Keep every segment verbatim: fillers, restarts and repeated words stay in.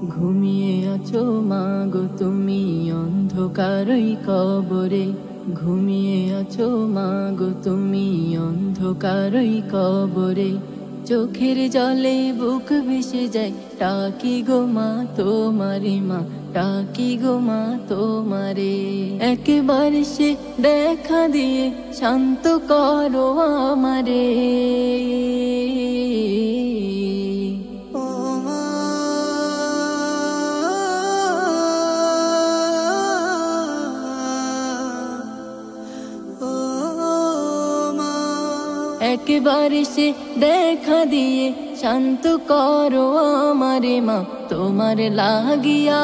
ঘুমিয়ে আছো মাগো তুমি অন্ধকারই কবরে, ঘুমিয়ে আছো মাগো তুমি অন্ধকারই কবরে। চোখের জলে বুক ভেসে যায়, ডাকি গো মা তোমারে, মা ডাকি গো মা তোমারে। একবার সে দেখা দিয়ে শান্ত করো আমারে। একবার সে দেখা দিয়ে শান্ত করো আমারে, মা তোমার লাগিয়া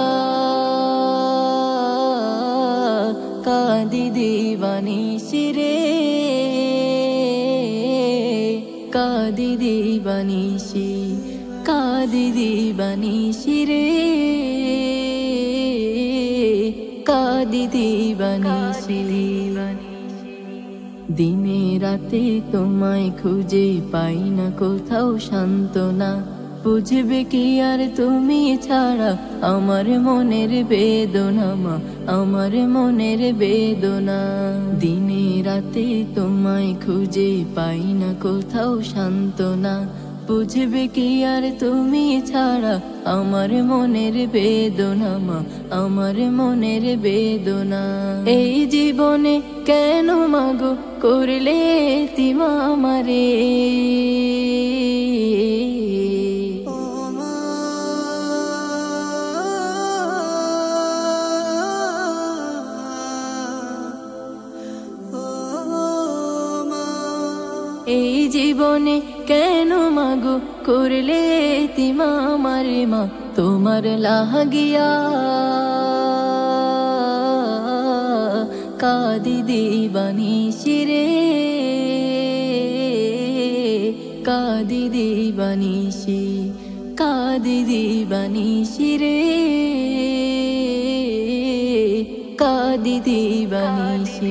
কাঁদি দিবানিশি রে, কাঁদি দিবানিশি, কাঁদি দিবানিশি রে, কাঁদি দিবানিশি। দিনে রাতে তোমায় খুঁজে পাই না কোথাও সান্ত্বনা, বুঝবে কি আর তুমি ছাড়া আমার মনের বেদনা, মা আমার মনের বেদনা। দিনে রাতে তোমায় খুঁজে পাই না কোথাও সান্ত্বনা, বুঝবে কি আর তুমি ছাড়া আমার মনের বেদনা, মা আমার মনের বেদনা। এই জীবনে কেন মাগো করলে এতিম আমারে, এই জীবনে কেন মাগো করলে এতিম আমারে, মা তোমার লাগিয়া কাঁদি দিবানিশি রে, কাঁদি দিবানিশি, কাঁদি দিবানিশি রে, কাঁদি দিবানিশি।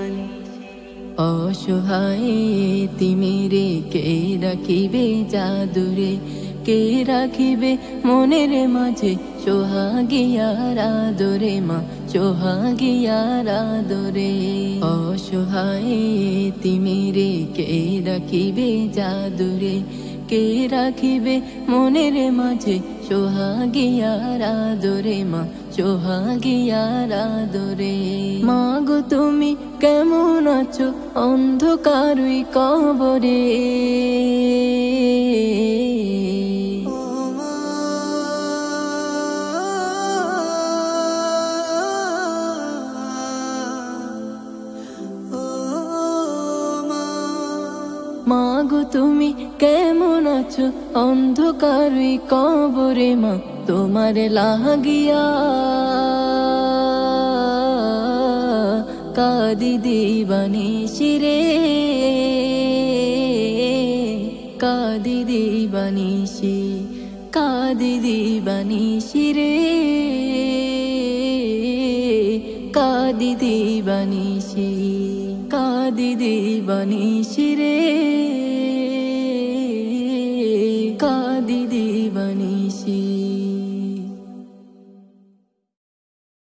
অসহায় এতিমেরে কে রাখিবে জাদুরে, কে রাখিবে মনের মাঝে সোহাগিয়ার আদরে, মা সোহাগিয়ার আদরে। অসহায় এতিমেরে কে রাখিবে জাদুরে, কে রাখিবে মনের মাঝে সোহাগিয়ার আদরে, মা সোহাগিয়ার আদরে। মা গো তুমি কেমন আছো অন্ধকারই কবরে, মা গো তুমি কেমন আছো অন্ধকারই কবরে, মা তোমার লাগিয়া কাঁদি দিবানিশি রে, কাঁদি দিবানিশি, কাঁদি দিবানিশি রে, কাঁদি দিবানিশি, কাঁদি দিবানিশি রে।